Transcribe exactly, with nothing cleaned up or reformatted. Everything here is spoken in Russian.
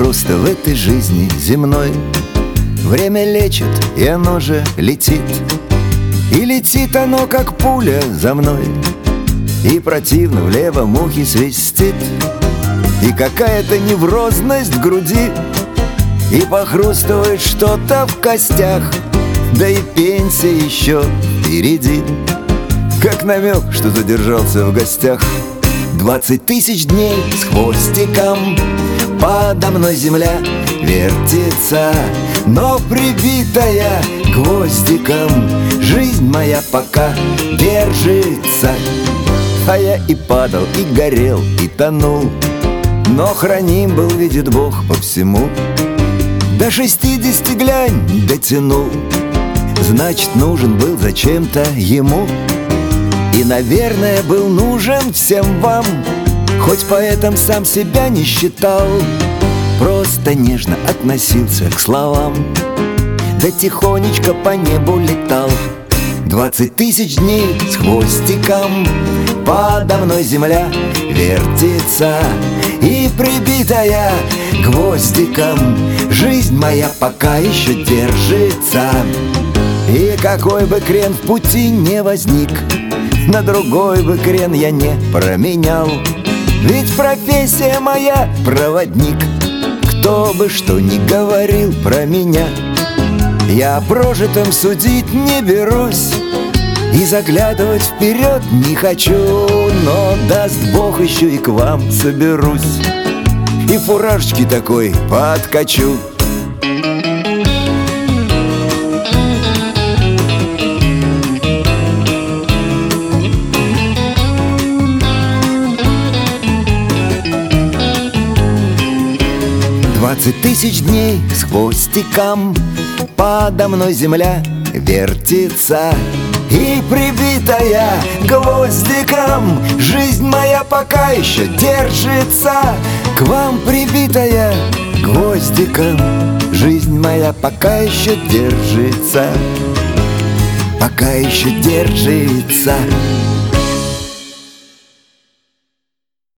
просто в этой жизни земной. Время лечит, и оно же летит. И летит оно, как пуля, за мной. И противно влево мухи свистит. И какая-то неврозность в груди. И похрустывает что-то в костях. Да и пенсия еще впереди. Как намек, что задержался в гостях. Двадцать тысяч дней с хвостиком. Подо мной земля вертится, но прибитая гвоздиком. Жизнь моя пока держится. А я и падал, и горел, и тонул, но храним был, видит Бог, по всему. До шестидесяти, глянь, дотянул. Значит, нужен был зачем-то ему. И, наверное, был нужен всем вам. Хоть поэтом сам себя не считал. Просто нежно относился к словам. Да тихонечко по небу летал. Двадцать тысяч дней с хвостиком. Подо мной земля вертится. И прибитая гвоздиком. Жизнь моя пока еще держится. И какой бы крен в пути не возник, на другой бы крен я не променял. Ведь профессия моя проводник. Кто бы что ни говорил про меня, я о прожитом судить не берусь. И заглядывать вперед не хочу. Но даст Бог, еще и к вам соберусь. И фуражечки такой подкачу. Двадцать тысяч дней с хвостиком. Подо мной земля вертится. И прибитая гвоздиком. Жизнь моя пока еще держится. К вам прибитая гвоздиком. Жизнь моя пока еще держится. Пока еще держится.